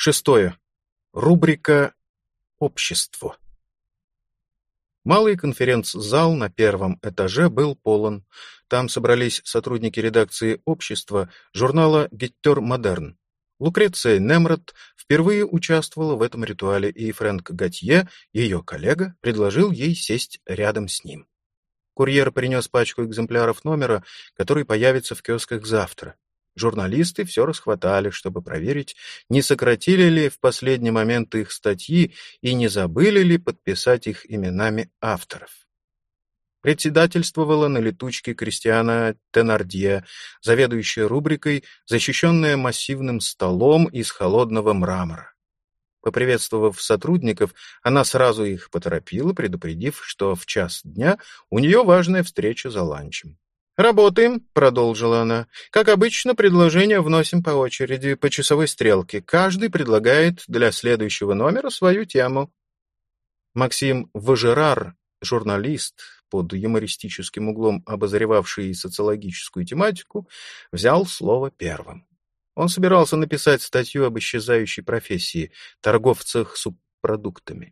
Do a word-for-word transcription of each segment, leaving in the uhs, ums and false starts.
Шестое. Рубрика «Общество». Малый конференц-зал на первом этаже был полон. Там собрались сотрудники редакции «Общества» журнала «Геттер Модерн». Лукреция Немрод впервые участвовала в этом ритуале, и Фрэнк Готье, ее коллега, предложил ей сесть рядом с ним. Курьер принес пачку экземпляров номера, который появится в киосках завтра. Журналисты все расхватали, чтобы проверить, не сократили ли в последний момент их статьи и не забыли ли подписать их именами авторов. Председательствовала на летучке Кристиана Тенардье, заведующая рубрикой, защищенная массивным столом из холодного мрамора. Поприветствовав сотрудников, она сразу их поторопила, предупредив, что в час дня у нее важная встреча за ланчем. «Работаем», — продолжила она. «Как обычно, предложения вносим по очереди, по часовой стрелке. Каждый предлагает для следующего номера свою тему». Максим Важерар, журналист, под юмористическим углом обозревавший социологическую тематику, взял слово первым. Он собирался написать статью об исчезающей профессии — торговцах субпродуктами.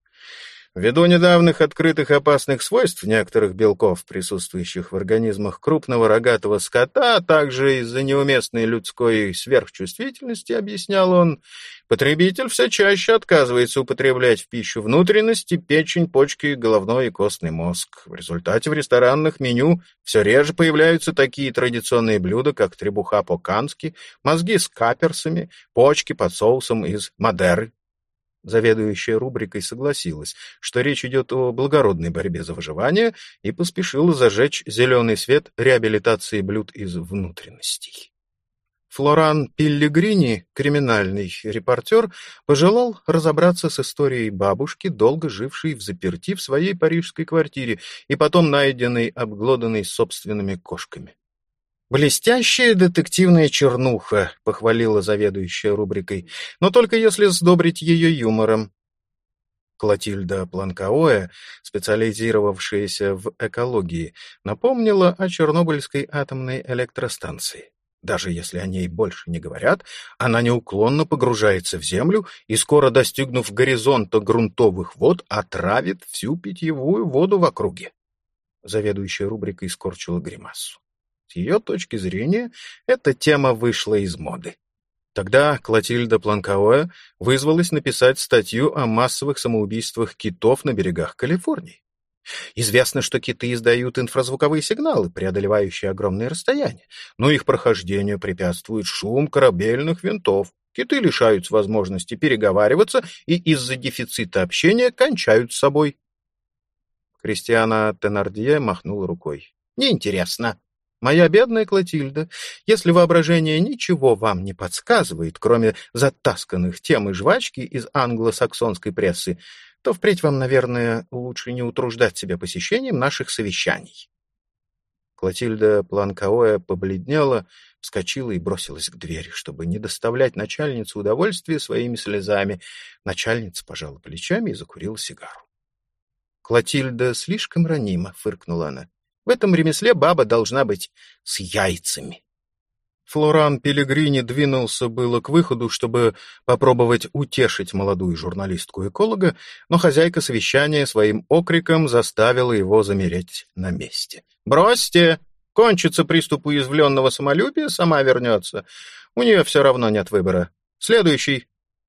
Ввиду недавних открытых опасных свойств некоторых белков, присутствующих в организмах крупного рогатого скота, а также из-за неуместной людской сверхчувствительности, объяснял он, потребитель все чаще отказывается употреблять в пищу внутренности, печень, почки, головной и костный мозг. В результате в ресторанных меню все реже появляются такие традиционные блюда, как требуха по-кански, мозги с каперсами, почки под соусом из Мадеры. Заведующая рубрикой согласилась, что речь идет о благородной борьбе за выживание, и поспешила зажечь зеленый свет реабилитации блюд из внутренностей. Флоран Пеллегрини, криминальный репортер, пожелал разобраться с историей бабушки, долго жившей взаперти в своей парижской квартире и потом найденной обглоданной собственными кошками. «Блестящая детективная чернуха», — похвалила заведующая рубрикой, «но только если сдобрить ее юмором». Клотильда Планкаоэ, специализировавшаяся в экологии, напомнила о Чернобыльской атомной электростанции. Даже если о ней больше не говорят, она неуклонно погружается в землю и, скоро достигнув горизонта грунтовых вод, отравит всю питьевую воду в округе. Заведующая рубрикой скорчила гримасу. С ее точки зрения, эта тема вышла из моды. Тогда Клотильда Планкаоэ вызвалась написать статью о массовых самоубийствах китов на берегах Калифорнии. Известно, что киты издают инфразвуковые сигналы, преодолевающие огромные расстояния, но их прохождению препятствует шум корабельных винтов. Киты лишаются возможности переговариваться и из-за дефицита общения кончают с собой. Кристиана Тенардье махнула рукой. «Неинтересно. Моя бедная Клотильда, если воображение ничего вам не подсказывает, кроме затасканных тем и жвачки из англосаксонской прессы, то впредь вам, наверное, лучше не утруждать себя посещением наших совещаний». Клотильда Планкаоэ побледнела, вскочила и бросилась к двери, чтобы не доставлять начальнице удовольствия своими слезами. Начальница пожала плечами и закурила сигару. «Клотильда слишком ранима», — фыркнула она. «В этом ремесле баба должна быть с яйцами». Флоран Пеллегрини двинулся было к выходу, чтобы попробовать утешить молодую журналистку-эколога, но хозяйка совещания своим окриком заставила его замереть на месте. «Бросьте! Кончится приступ уязвленного самолюбия, сама вернется. У нее все равно нет выбора. Следующий».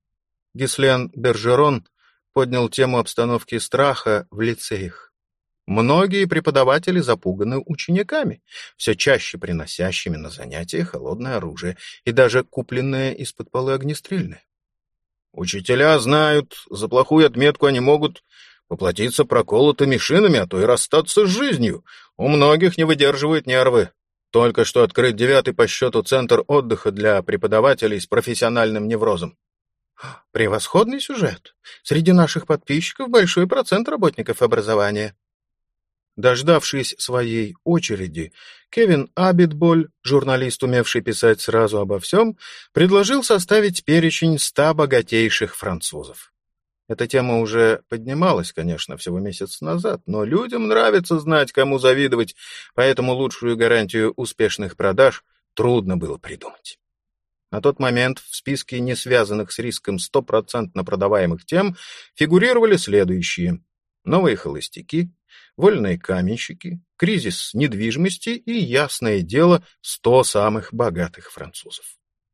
Гислен Бержерон поднял тему обстановки страха в лицеях. Многие преподаватели запуганы учениками, все чаще приносящими на занятия холодное оружие и даже купленное из-под полы огнестрельное. Учителя знают, за плохую отметку они могут поплатиться проколотыми шинами, а то и расстаться с жизнью. У многих не выдерживают нервы. Только что открыт девятый по счету центр отдыха для преподавателей с профессиональным неврозом. Превосходный сюжет. Среди наших подписчиков большой процент работников образования. Дождавшись своей очереди, Кевин Абитболь, журналист, умевший писать сразу обо всем, предложил составить перечень ста богатейших французов. Эта тема уже поднималась, конечно, всего месяц назад, но людям нравится знать, кому завидовать, поэтому лучшую гарантию успешных продаж трудно было придумать. На тот момент в списке не связанных с риском стопроцентно продаваемых тем фигурировали следующие: новые холостяки, вольные каменщики, кризис недвижимости и, ясное дело, сто самых богатых французов.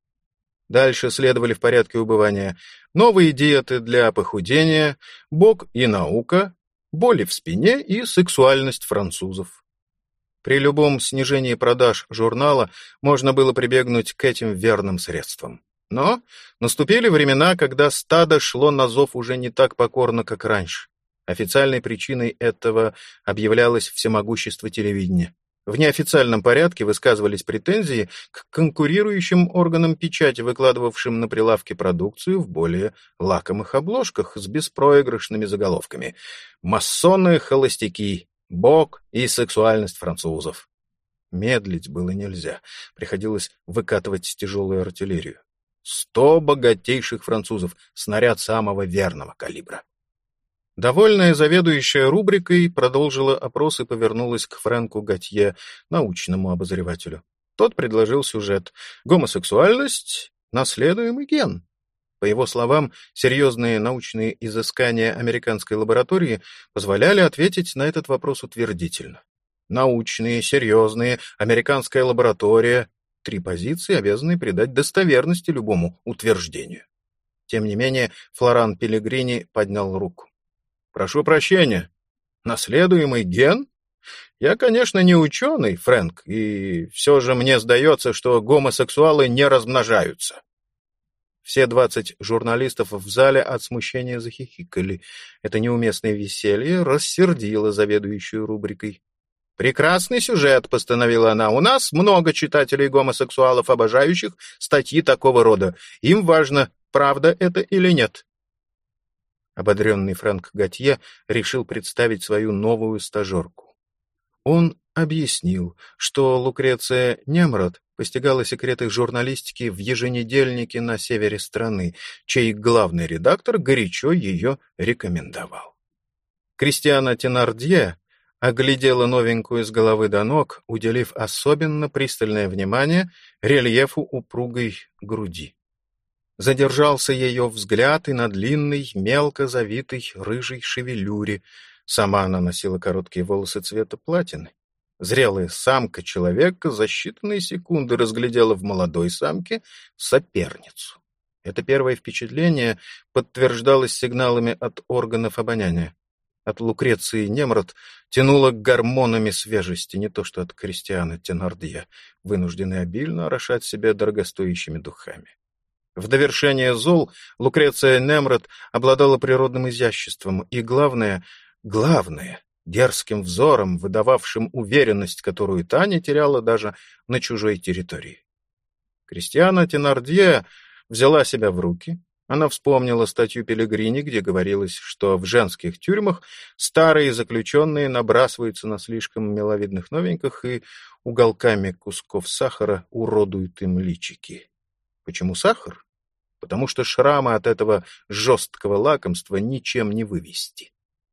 Дальше следовали в порядке убывания новые диеты для похудения, Бог и наука, боли в спине и сексуальность французов. При любом снижении продаж журнала можно было прибегнуть к этим верным средствам. Но наступили времена, когда стадо шло на зов уже не так покорно, как раньше. Официальной причиной этого объявлялось всемогущество телевидения. В неофициальном порядке высказывались претензии к конкурирующим органам печати, выкладывавшим на прилавки продукцию в более лакомых обложках с беспроигрышными заголовками: «Масоны, холостяки, Бог и сексуальность французов». Медлить было нельзя, приходилось выкатывать тяжелую артиллерию. Сто богатейших французов, снаряд самого верного калибра. Довольная заведующая рубрикой продолжила опрос и повернулась к Фрэнку Готье, научному обозревателю. Тот предложил сюжет: гомосексуальность — наследуемый ген. По его словам, серьезные научные изыскания американской лаборатории позволяли ответить на этот вопрос утвердительно. Научные, серьезные, американская лаборатория — три позиции, обязанные придать достоверности любому утверждению. Тем не менее, Флоран Пеллегрини поднял руку. «Прошу прощения. Наследуемый ген? Я, конечно, не ученый, Фрэнк, и все же мне сдается, что гомосексуалы не размножаются». Все двадцать журналистов в зале от смущения захихикали. Это неуместное веселье рассердило заведующую рубрикой. «Прекрасный сюжет», — постановила она. «У нас много читателей-гомосексуалов, обожающих статьи такого рода. Им важно, правда это или нет». Ободренный Фрэнк Готье решил представить свою новую стажерку. Он объяснил, что Лукреция Немрод постигала секреты журналистики в еженедельнике на севере страны, чей главный редактор горячо ее рекомендовал. Кристиана Тенардье оглядела новенькую с головы до ног, уделив особенно пристальное внимание рельефу упругой груди. Задержался ее взгляд и на длинной, мелко завитой рыжей шевелюре. Сама она носила короткие волосы цвета платины. Зрелая самка человека за считанные секунды разглядела в молодой самке соперницу. Это первое впечатление подтверждалось сигналами от органов обоняния. От Лукреции Немрод тянуло гормонами свежести, не то что от Кристиана Тенардье, вынужденной обильно орошать себя дорогостоящими духами. В довершение зол Лукреция Немрод обладала природным изяществом и, главное, главное, дерзким взором, выдававшим уверенность, которую та не теряла даже на чужой территории. Кристиана Тенардье взяла себя в руки. Она вспомнила статью Пеллегрини, где говорилось, что в женских тюрьмах старые заключенные набрасываются на слишком миловидных новеньких и уголками кусков сахара уродуют им личики. Почему сахар? Потому что шрамы от этого жесткого лакомства ничем не вывести.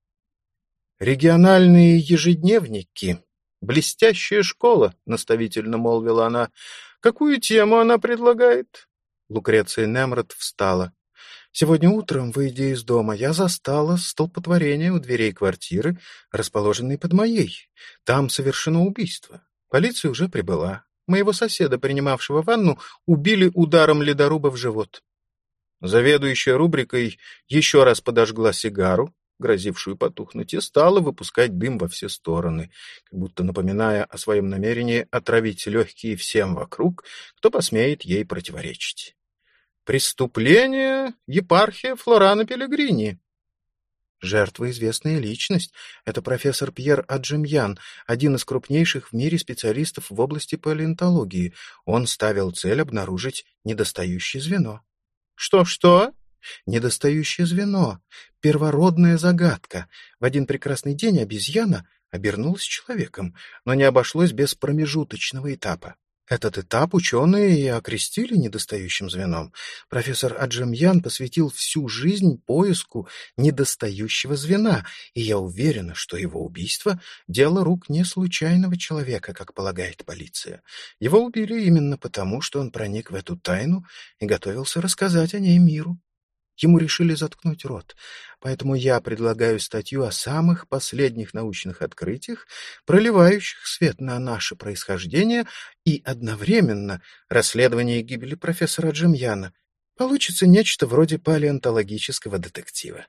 «Региональные ежедневники. Блестящая школа», — наставительно молвила она. «Какую тему она предлагает?» Лукреция Немрод встала. «Сегодня утром, выйдя из дома, я застала столпотворение у дверей квартиры, расположенной под моей. Там совершено убийство. Полиция уже прибыла. Моего соседа, принимавшего ванну, убили ударом ледоруба в живот». Заведующая рубрикой еще раз подожгла сигару, грозившую потухнуть, и стала выпускать дым во все стороны, как будто напоминая о своем намерении отравить легкие всем вокруг, кто посмеет ей противоречить. «Преступление епархия Флорана Пеллегрини». Жертва — известная личность. Это профессор Пьер Аджемьян, один из крупнейших в мире специалистов в области палеонтологии. Он ставил цель обнаружить недостающее звено. «Что-что?» «Недостающее звено. Первородная загадка. В один прекрасный день обезьяна обернулась человеком, но не обошлось без промежуточного этапа. Этот этап ученые и окрестили недостающим звеном. Профессор Аджемьян посвятил всю жизнь поиску недостающего звена, и я уверена, что его убийство — дело рук не случайного человека, как полагает полиция. Его убили именно потому, что он проник в эту тайну и готовился рассказать о ней миру. Ему решили заткнуть рот, поэтому я предлагаю статью о самых последних научных открытиях, проливающих свет на наше происхождение и одновременно расследование гибели профессора Джемьяна. Получится нечто вроде палеонтологического детектива.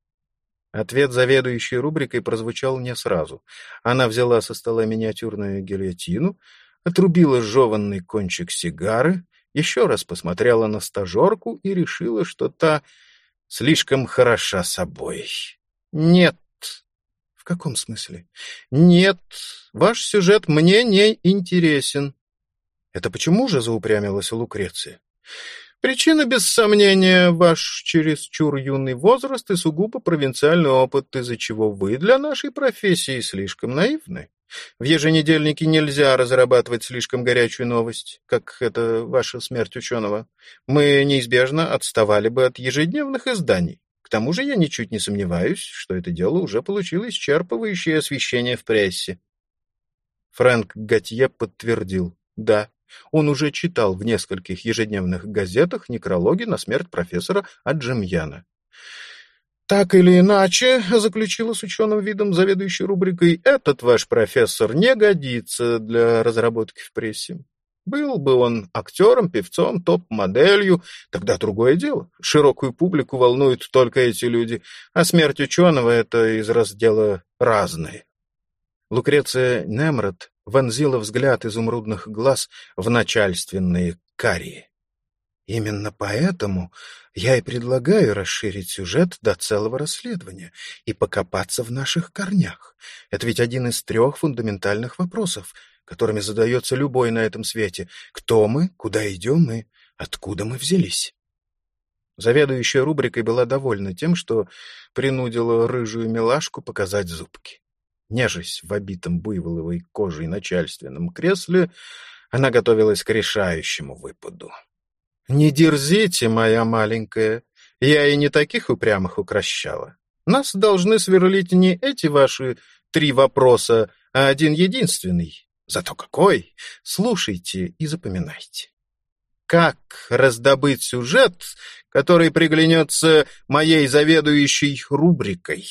Ответ заведующей рубрикой прозвучал не сразу. Она взяла со стола миниатюрную гильотину, отрубила жеванный кончик сигары, еще раз посмотрела на стажерку и решила, что та слишком хороша собой. «Нет». «В каком смысле?» «Нет, ваш сюжет мне не интересен». «Это почему же?» — заупрямилась Лукреция. «Причина, без сомнения, ваш чересчур юный возраст и сугубо провинциальный опыт, из-за чего вы для нашей профессии слишком наивны. В еженедельнике нельзя разрабатывать слишком горячую новость, как это ваша смерть ученого. Мы неизбежно отставали бы от ежедневных изданий. К тому же я ничуть не сомневаюсь, что это дело уже получило исчерпывающее освещение в прессе». Фрэнк Готье подтвердил: да, он уже читал в нескольких ежедневных газетах некрологи на смерть профессора Аджемьяна. «Так или иначе, — заключила с ученым видом заведующей рубрикой, — этот ваш профессор не годится для разработки в прессе. Был бы он актером, певцом, топ-моделью, тогда другое дело. Широкую публику волнуют только эти люди, а смерть ученого — это из раздела «разные». Лукреция Немрод вонзила взгляд изумрудных глаз в начальственные карие. Именно поэтому я и предлагаю расширить сюжет до целого расследования и покопаться в наших корнях. Это ведь один из трех фундаментальных вопросов, которыми задается любой на этом свете. Кто мы, куда идем и откуда мы взялись? Заведующая рубрикой была довольна тем, что принудила рыжую милашку показать зубки. Нежась в обитом буйволовой кожей начальственном кресле, она готовилась к решающему выпаду. «Не дерзите, моя маленькая, я и не таких упрямых укращала. Нас должны сверлить не эти ваши три вопроса, а один единственный. Зато какой! Слушайте и запоминайте. Как раздобыть сюжет, который приглянется моей заведующей рубрикой?»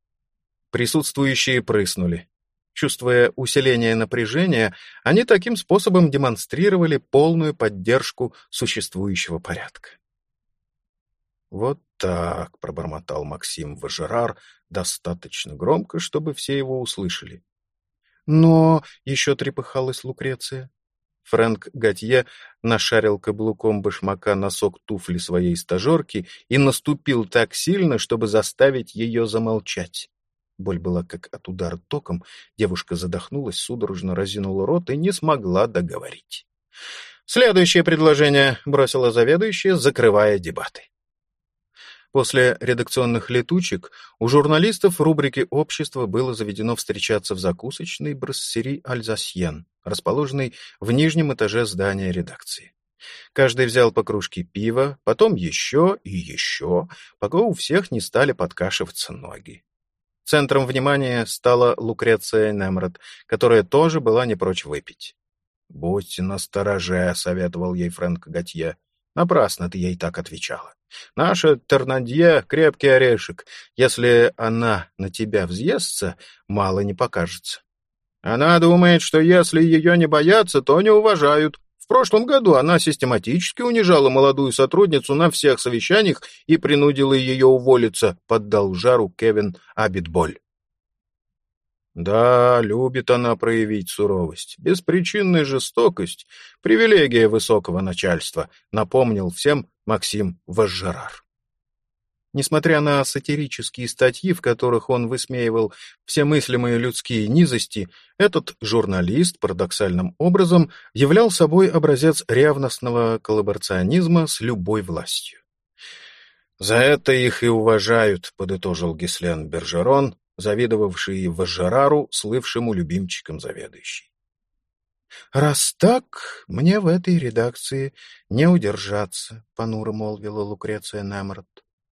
Присутствующие прыснули. Чувствуя усиление напряжения, они таким способом демонстрировали полную поддержку существующего порядка. «Вот так», — пробормотал Максим Важерар достаточно громко, чтобы все его услышали. «Но...» — еще трепыхалась Лукреция. Фрэнк Готье нашарил каблуком башмака носок туфли своей стажерки и наступил так сильно, чтобы заставить ее замолчать. Боль была как от удара током, девушка задохнулась, судорожно разинула рот и не смогла договорить. «Следующее предложение», — бросила заведующая, закрывая дебаты. После редакционных летучек у журналистов рубрики «Общество» было заведено встречаться в закусочной «Брассери Альзасьен», расположенной в нижнем этаже здания редакции. Каждый взял по кружке пива, потом еще и еще, пока у всех не стали подкашиваться ноги. Центром внимания стала Лукреция Немрод, которая тоже была не прочь выпить. «Будьте настороже», — советовал ей Фрэнк Готье. «Напрасно ты ей так отвечала. Наша Тернадье — крепкий орешек. Если она на тебя взъестся, мало не покажется. Она думает, что если ее не боятся, то не уважают. В прошлом году она систематически унижала молодую сотрудницу на всех совещаниях и принудила ее уволиться», — поддал жару Кевин Абитболь. «Да, любит она проявить суровость. Беспричинная жестокость — привилегия высокого начальства», — напомнил всем Максим Важерар. Несмотря на сатирические статьи, в которых он высмеивал все мыслимые людские низости, этот журналист парадоксальным образом являл собой образец ревностного коллаборационизма с любой властью. «За это их и уважают», — подытожил Гислен Бержерон, завидовавший Важерару, слывшему любимчиком заведующей. «Раз так, мне в этой редакции не удержаться», — понуро молвила Лукреция Немрод.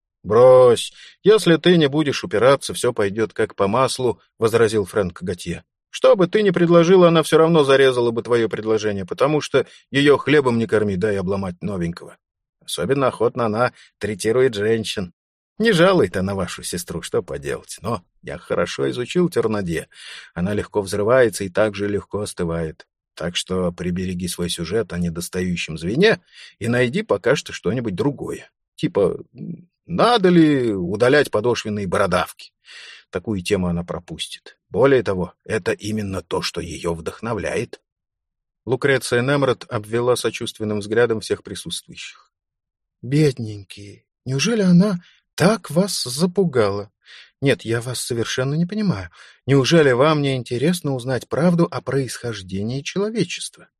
«Брось, если ты не будешь упираться, все пойдет как по маслу», — возразил Фрэнк Готье. «Что бы ты ни предложила, она все равно зарезала бы твое предложение, потому что ее хлебом не корми, дай обломать новенького. Особенно охотно она третирует женщин. Не жалует она вашу сестру, что поделать. Но я хорошо изучил Тернадье. Она легко взрывается и так же легко остывает. Так что прибереги свой сюжет о недостающем звене и найди пока что что-нибудь другое. Типа, надо ли удалять подошвенные бородавки? Такую тему она пропустит. Более того, это именно то, что ее вдохновляет». Лукреция Немрод обвела сочувственным взглядом всех присутствующих. «Бедненькие, неужели она так вас запугала? Нет, я вас совершенно не понимаю. Неужели вам не интересно узнать правду о происхождении человечества?»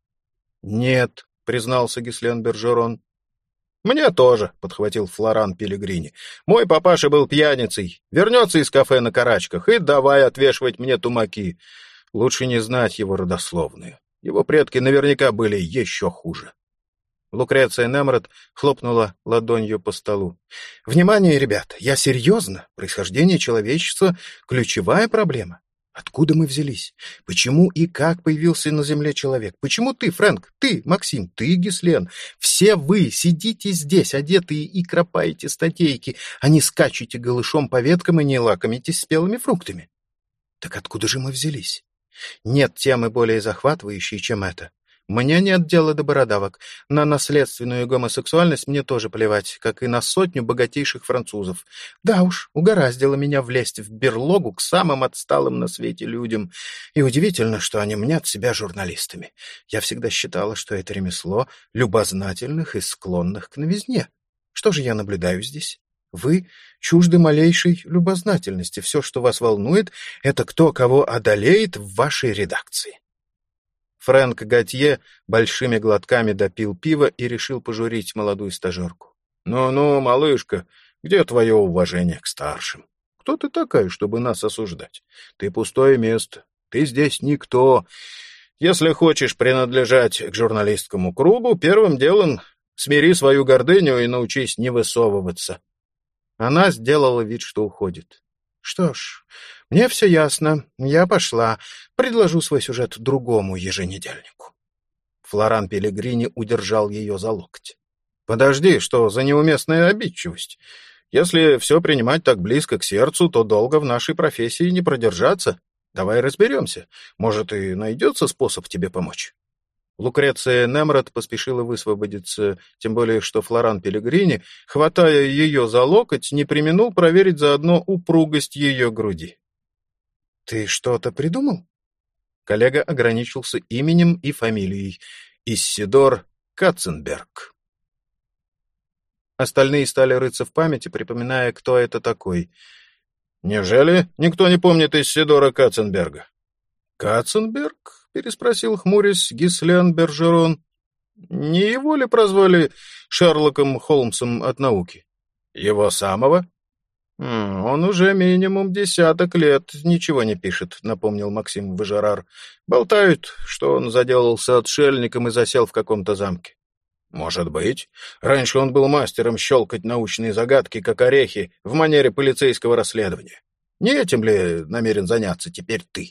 «Нет», — признался Гислен Бержерон. «Мне тоже», — подхватил Флоран Пелегрини. «Мой папаша был пьяницей. Вернется из кафе на карачках и давай отвешивать мне тумаки. Лучше не знать его родословную. Его предки наверняка были еще хуже». Лукреция Немрод хлопнула ладонью по столу. «Внимание, ребята, я серьезно. Происхождение человечества — ключевая проблема. Откуда мы взялись? Почему и как появился на Земле человек? Почему ты, Фрэнк, ты, Максим, ты, Гислен? Все вы сидите здесь, одетые и кропаете статейки, а не скачете голышом по веткам и не лакомитесь спелыми фруктами. Так откуда же мы взялись? Нет темы более захватывающей, чем это. Мне нет дела до бородавок. На наследственную гомосексуальность мне тоже плевать, как и на сотню богатейших французов. Да уж, угораздило меня влезть в берлогу к самым отсталым на свете людям. И удивительно, что они мнят себя журналистами. Я всегда считала, что это ремесло любознательных и склонных к новизне. Что же я наблюдаю здесь? Вы чужды малейшей любознательности. Все, что вас волнует, это кто кого одолеет в вашей редакции. Фрэнк Готье большими глотками допил пиво и решил пожурить молодую стажерку. «Ну-ну, малышка, где твое уважение к старшим? Кто ты такая, чтобы нас осуждать? Ты пустое место, ты здесь никто. Если хочешь принадлежать к журналистскому кругу, первым делом смири свою гордыню и научись не высовываться». Она сделала вид, что уходит. «Что ж, мне все ясно. Я пошла. Предложу свой сюжет другому еженедельнику». Флоран Пелегрини удержал ее за локоть. «Подожди, что за неуместная обидчивость? Если все принимать так близко к сердцу, то долго в нашей профессии не продержаться. Давай разберемся. Может, и найдется способ тебе помочь». Лукреция Немрод поспешила высвободиться, тем более что Флоран Пелегрини, хватая ее за локоть, не преминул проверить заодно упругость ее груди. «Ты что-то придумал?» Коллега ограничился именем и фамилией — Иссидор Катценберг. Остальные стали рыться в памяти, припоминая, кто это такой. «Неужели никто не помнит Иссидора Катценберга?» «Катценберг?» — переспросил, хмурясь, Гислен Бержерон. «Не его ли прозвали Шерлоком Холмсом от науки?» «Его самого?» «Он уже минимум десяток лет ничего не пишет», — напомнил Максим Важерар. «Болтают, что он заделался отшельником и засел в каком-то замке». «Может быть. Раньше он был мастером щелкать научные загадки, как орехи, в манере полицейского расследования. Не этим ли намерен заняться теперь ты?»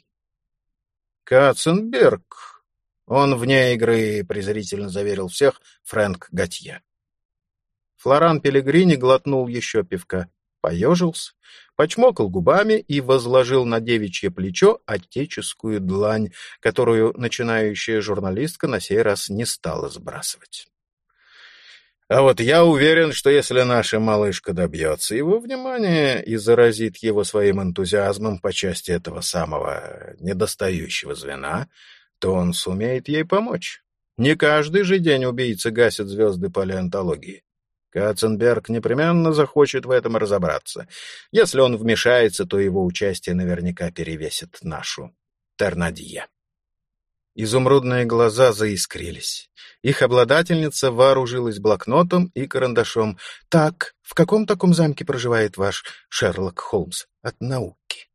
«Катценберг. Он вне игры», — презрительно заверил всех Фрэнк Готье. Флоран Пелегрини глотнул еще пивка, поежился, почмокал губами и возложил на девичье плечо отеческую длань, которую начинающая журналистка на сей раз не стала сбрасывать. «А вот я уверен, что если наша малышка добьется его внимания и заразит его своим энтузиазмом по части этого самого недостающего звена, то он сумеет ей помочь. Не каждый же день убийцы гасят звезды палеонтологии. Катценберг непременно захочет в этом разобраться. Если он вмешается, то его участие наверняка перевесит нашу Тернадье». Изумрудные глаза заискрились. Их обладательница вооружилась блокнотом и карандашом. «Так, в каком таком замке проживает ваш Шерлок Холмс от науки?»